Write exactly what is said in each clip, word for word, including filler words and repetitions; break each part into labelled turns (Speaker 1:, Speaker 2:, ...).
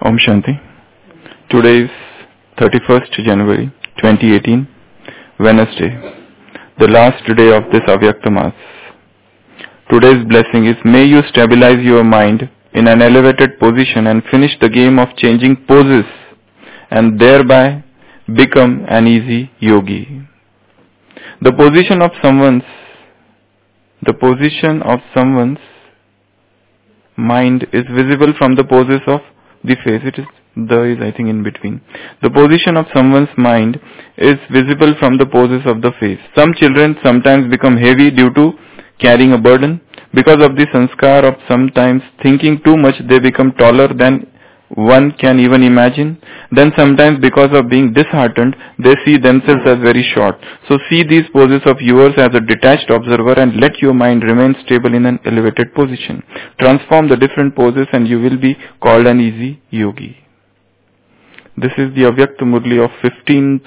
Speaker 1: Om Shanti. Today is thirty-first January twenty eighteen, Wednesday, the last day of this Avyakta Mass. Today's blessing is, may you stabilize your mind in an elevated position and finish the game of changing poses and thereby become an easy yogi. The position of someone's the position of someone's mind is visible from the poses of the face. It is the is I think in between. The position of someone's mind is visible from the poses of the face. Some children sometimes become heavy due to carrying a burden. Because of the sanskar of sometimes thinking too much, they become taller than one can even imagine. Then sometimes because of being disheartened, they see themselves as very short. So see these poses of yours as a detached observer and let your mind remain stable in an elevated position. Transform the different poses and you will be called an easy yogi. This is the Avyakta Murli of fifteenth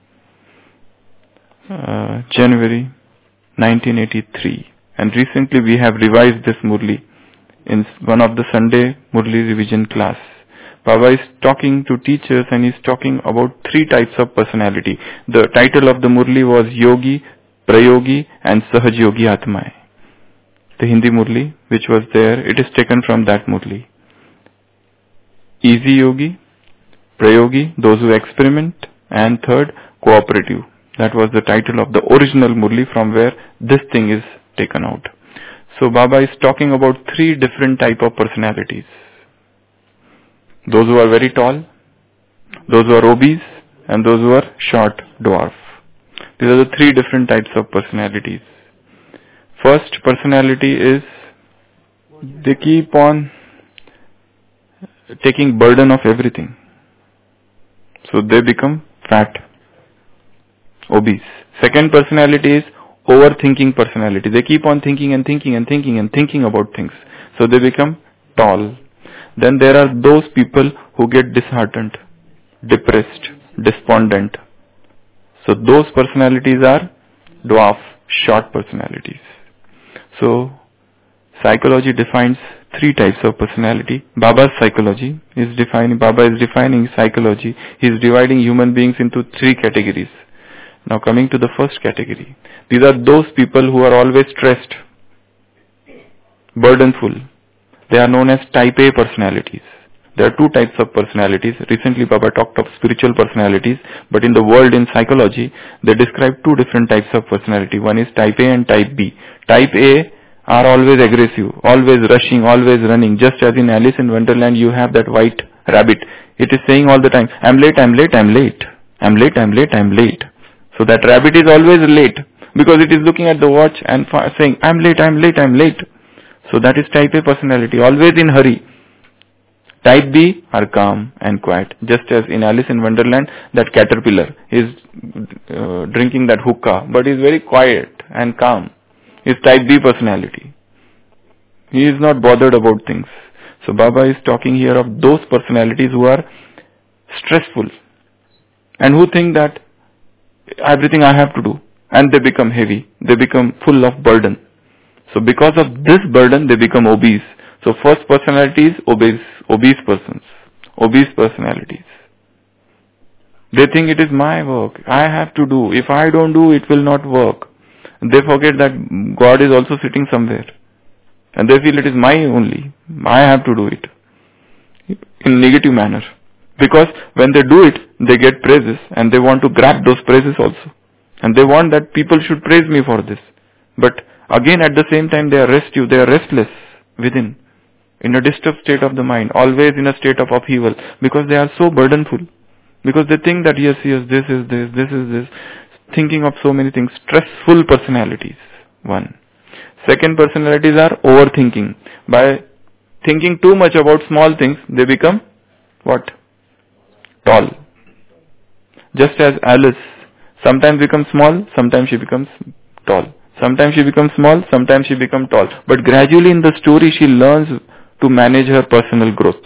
Speaker 1: uh, January nineteen eighty-three. And recently we have revised this Murli in one of the Sunday Murli revision class. Baba is talking to teachers and is talking about three types of personality. The title of the Murli was Yogi, Prayogi and Sahaj Yogi Atmaye. The Hindi Murli which was there, it is taken from that Murli. Easy Yogi, Prayogi, those who experiment, and third, cooperative. That was the title of the original Murli from where this thing is taken out. So Baba is talking about three different type of personalities. Those who are very tall, those who are obese, and those who are short, dwarf. These are the three different types of personalities. First personality is, they keep on taking burden of everything. So they become fat, obese. Second personality is overthinking personality. They keep on thinking and thinking and thinking and thinking about things. So they become tall. Then there are those people who get disheartened, depressed, despondent. So those personalities are dwarf, short personalities. So psychology defines three types of personality. Baba's psychology is defining, Baba is defining psychology. He is dividing human beings into three categories. Now coming to the first category. These are those people who are always stressed, burdenful. They are known as type A personalities. There are two types of personalities. Recently Baba talked of spiritual personalities, but in the world in psychology, they describe two different types of personality. One is type A and type B. Type A are always aggressive, always rushing, always running. Just as in Alice in Wonderland, you have that white rabbit. It is saying all the time, I'm late, I'm late, I'm late. I'm late, I'm late, I'm late. So that rabbit is always late because it is looking at the watch and saying, I'm late, I'm late, I'm late. So that is type A personality, always in hurry. Type B are calm and quiet. Just as in Alice in Wonderland, that caterpillar is uh, drinking that hookah, but is very quiet and calm. Is type B personality. He is not bothered about things. So Baba is talking here of those personalities who are stressful and who think that everything I have to do, and they become heavy. They become full of burden. So because of this burden, they become obese. So first personality is obese, obese persons, obese personalities. They think it is my work. I have to do. If I don't do, it will not work. They forget that God is also sitting somewhere. And they feel it is my only. I have to do it. In negative manner. Because when they do it, they get praises and they want to grab those praises also. And they want that people should praise me for this. But again at the same time they are restive, they are restless within. In a disturbed state of the mind, always in a state of upheaval. Because they are so burdenful. Because they think that yes, yes, this is this, this is this. Thinking of so many things. Stressful personalities. One. Second personalities are overthinking. By thinking too much about small things, they become what? Tall. Just as Alice sometimes becomes small, sometimes she becomes tall. Sometimes she becomes small, sometimes she becomes tall. But gradually in the story she learns to manage her personal growth.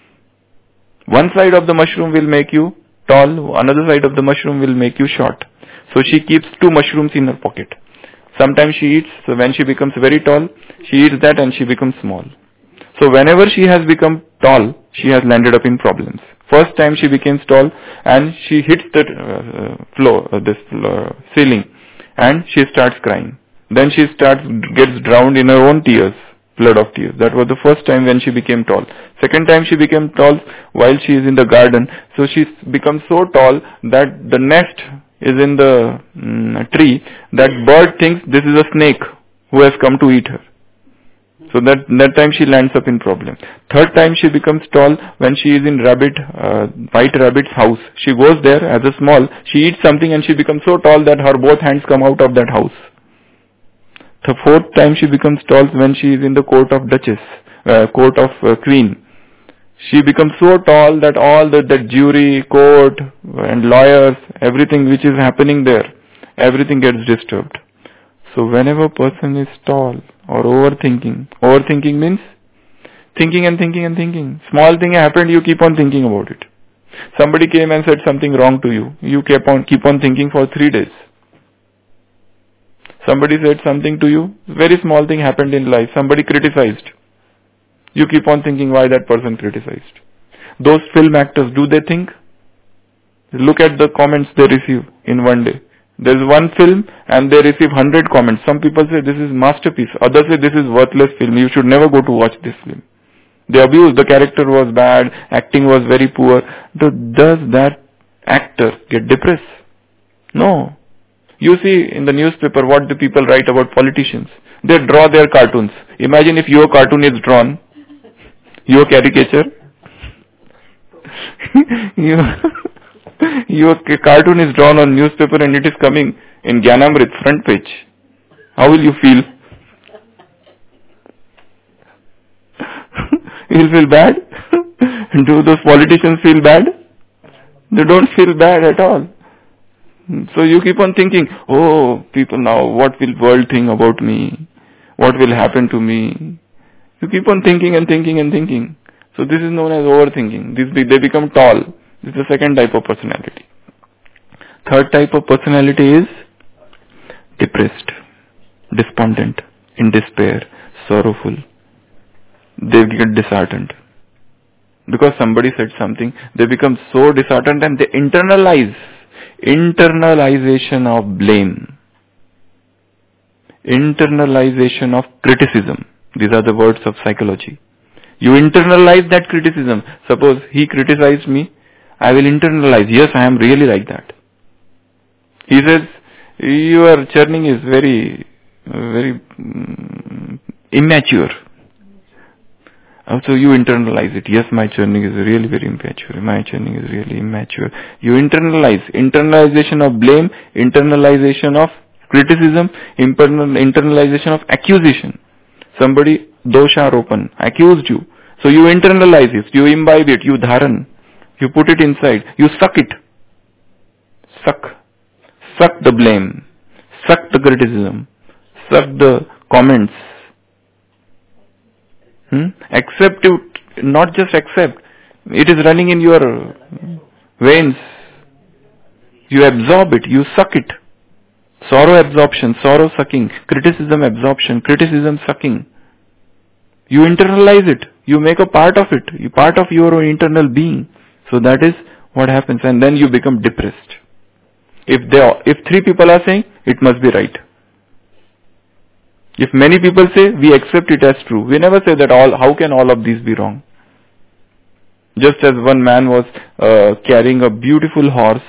Speaker 1: One side of the mushroom will make you tall, another side of the mushroom will make you short. So she keeps two mushrooms in her pocket. Sometimes she eats, so when she becomes very tall, she eats that and she becomes small. So whenever she has become tall, she has landed up in problems. First time she becomes tall and she hits the uh, floor, uh, this uh, ceiling, and she starts crying. Then she starts, gets drowned in her own tears, flood of tears. That was the first time when she became tall. Second time she became tall while she is in the garden. So she becomes so tall that the nest is in the mm, tree. That bird thinks this is a snake who has come to eat her. So that that time she lands up in problem. Third time she becomes tall when she is in rabbit, uh, white rabbit's house. She goes there as a small, she eats something and she becomes so tall that her both hands come out of that house. The fourth time she becomes tall when she is in the court of duchess, uh, court of uh, queen. She becomes so tall that all the, the jury, court and lawyers, everything which is happening there, everything gets disturbed. So whenever a person is tall or overthinking, overthinking means thinking and thinking and thinking. Small thing happened, you keep on thinking about it. Somebody came and said something wrong to you. You keep on, keep on thinking for three days. Somebody said something to you, very small thing happened in life. Somebody criticized. You keep on thinking why that person criticized. Those film actors, do they think? Look at the comments they receive in one day. There is one film and they receive one hundred comments. Some people say this is masterpiece. Others say this is worthless film. You should never go to watch this film. They abuse, the character was bad, acting was very poor. Does that actor get depressed? No. You see in the newspaper what the people write about politicians. They draw their cartoons. Imagine if your cartoon is drawn, your caricature, your, your cartoon is drawn on newspaper and it is coming in Gyanamrit front page. How will you feel? You will feel bad? Do those politicians feel bad? They don't feel bad at all. So you keep on thinking, oh, people now, what will world think about me? What will happen to me? You keep on thinking and thinking and thinking. So this is known as overthinking. This be, they become tall. This is the second type of personality. Third type of personality is depressed, despondent, in despair, sorrowful. They get disheartened. Because somebody said something, they become so disheartened and they internalize. Internalization of blame. Internalization of criticism. These are the words of psychology. You internalize that criticism. Suppose he criticized me, I will internalize, yes, I am really like that. He says, your churning is very, very um, immature. So you internalize it. Yes, my churning is really very immature. My churning is really immature. You internalize. Internalization of blame, internalization of criticism, internalization of accusation. Somebody, dosha aropan, accused you. So you internalize it. You imbibe it. You dharan. You put it inside. You suck it. Suck. Suck the blame. Suck the criticism. Suck the comments. Hmm? Accept it, not just accept. It is running in your veins. You absorb it, you suck it. Sorrow absorption, sorrow sucking, criticism absorption, criticism sucking. You internalize it, you make a part of it, you part of your own internal being. So that is what happens, and then you become depressed. If they, if three people are saying, it must be right. If many people say, we accept it as true. We never say that all, how can all of these be wrong? Just as one man was uh, carrying a beautiful horse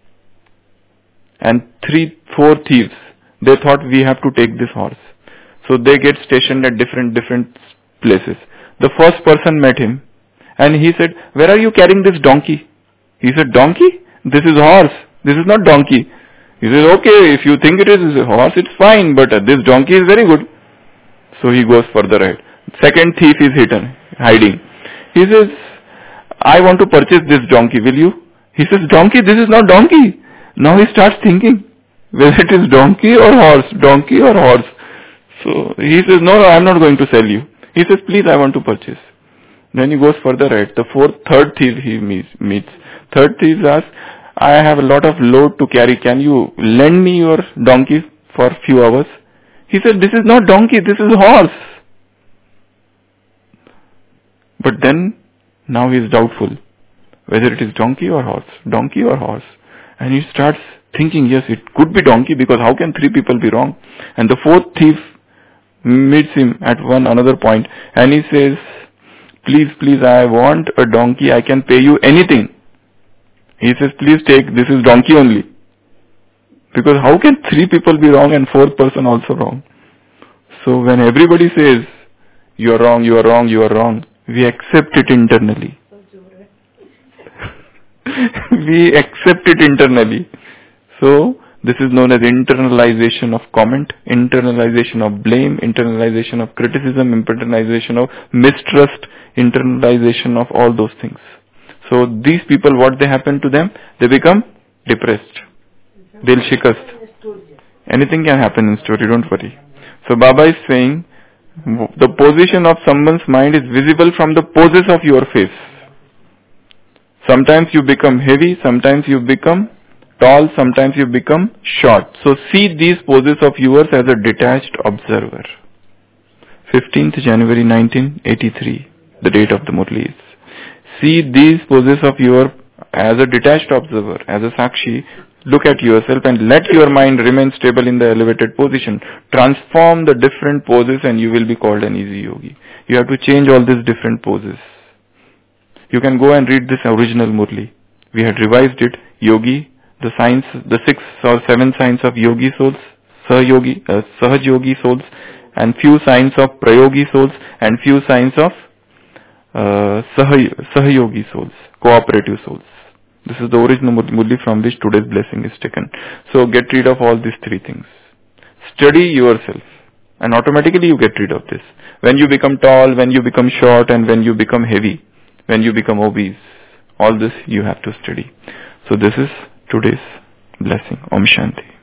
Speaker 1: and three, four thieves, they thought we have to take this horse. So they get stationed at different, different places. The first person met him and he said, where are you carrying this donkey? He said, donkey? This is horse. This is not donkey. He says, okay, if you think it is a horse, it's fine, but uh, this donkey is very good. So he goes further ahead. Second thief is hidden, hiding. He says, I want to purchase this donkey, will you? He says, donkey, this is not donkey. Now he starts thinking, whether it is donkey or horse, donkey or horse. So he says, no, no, I am not going to sell you. He says, please, I want to purchase. Then he goes further ahead. The fourth, third thief he meets. Third thief asks, I have a lot of load to carry. Can you lend me your donkey for a few hours? He said, this is not donkey, this is horse. But then Now he is doubtful whether it is donkey or horse, donkey or horse. And he starts thinking, yes, it could be donkey, because how can three people be wrong? And the fourth thief meets him at one another point and he says, please, please, I want a donkey, I can pay you anything. He says, please take, this is donkey only. Because how can three people be wrong and fourth person also wrong? So when everybody says, you are wrong, you are wrong, you are wrong, we accept it internally. We accept it internally. So this is known as internalization of comment, internalization of blame, internalization of criticism, internalization of mistrust, internalization of all those things. So these people, what they happen to them? They become depressed. They'll shikast. Anything can happen in story, don't worry. So Baba is saying, the position of someone's mind is visible from the poses of your face. Sometimes you become heavy, sometimes you become tall, sometimes you become short. So see these poses of yours as a detached observer. fifteenth January nineteen eighty-three, the date of the Murlis. See these poses of yours as a detached observer, as a Sakshi. Look at yourself and let your mind remain stable in the elevated position. Transform the different poses and you will be called an easy yogi. You have to change all these different poses. You can go and read this original Murli. We had revised it. Yogi, the signs, the six or seven signs of yogi souls, Sahayogi, uh, Sahaj yogi souls, and few signs of Prayogi souls, and few signs of uh, Sahayogi souls, cooperative souls. This is the original Murli from which today's blessing is taken. So get rid of all these three things. Study yourself and automatically you get rid of this. When you become tall, when you become short, and when you become heavy, when you become obese, all this you have to study. So this is today's blessing. Om Shanti.